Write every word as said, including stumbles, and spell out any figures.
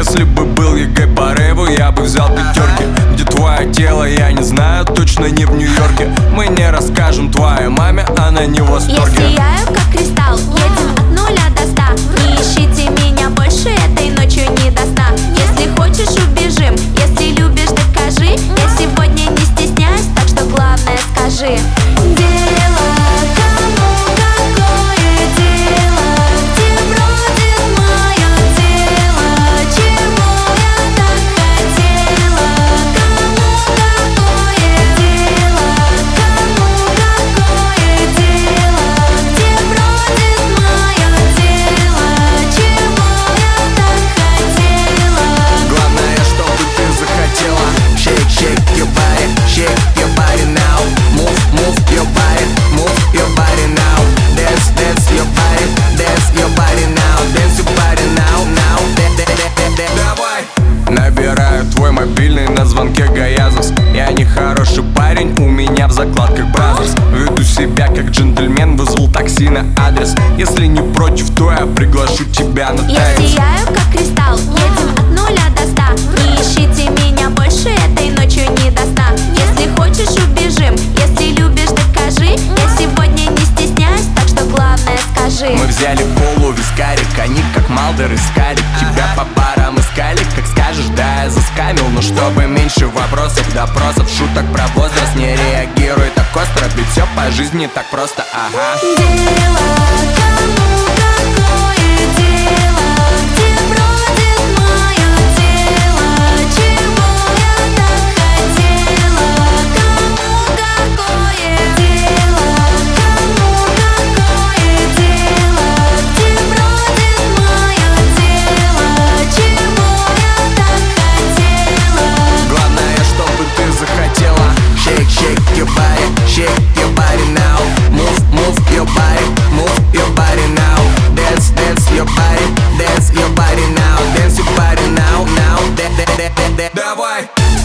Если бы был ЕГЭ по рэву, я бы взял пятерки. Где твое тело, я не знаю, точно не в Нью-Йорке. Мы не расскажем твоей маме, она не в восторге. Я сияю, как кристалл, едем от нуля до ста. Не ищите меня больше, этой ночью не до сна. Если хочешь, убежим, если любишь, докажи. Я сегодня не стесняюсь, так что главное скажи. Дело, кому какое дело, где бродит мое тело, чего я так хотела. Кому какое дело, кому какое дело, где бродит мое тело, чего я так хотела. Главное, чтобы ты захотела. Shake, shake your body, shake your body now. Move, move your body, move your body now. Dance, dance your body, dance your body now. Dance your body now, now. Давай! Набираю твой мобильный, на звонке Гаязов. Я не хороший парень, у меня в закладках Бразерс. Веду себя как джентльмен, вызвал такси на адрес. Если не против, то я приглашу тебя на Я танец. сияю, как кристалл, едем от нуля до ста. Не ищите меня больше, этой ночью не до сна. Если хочешь, убежим, если любишь, докажи. Я сегодня не стесняюсь, так что главное скажи. Мы взяли полу вискарик, они как Малдер искали. Тебя по парам искали, как скажешь, да, я заскамил. Но чтобы меньше вопросов, допросов, шуток про возраст. Не реагируй так остро, ведь все по жизни не так просто, ага. Дело, кому какое дело, где бродит мое тело, чего я так хотела. Кому какое дело, кому какое дело, где бродит мое тело, чего я так хотела. Главное, чтобы ты захотела. Shake, shake your body, shake your body now. Move, move your body, move your body now. Dance, dance your body, dance your body now. Dance your body now, now. Давай!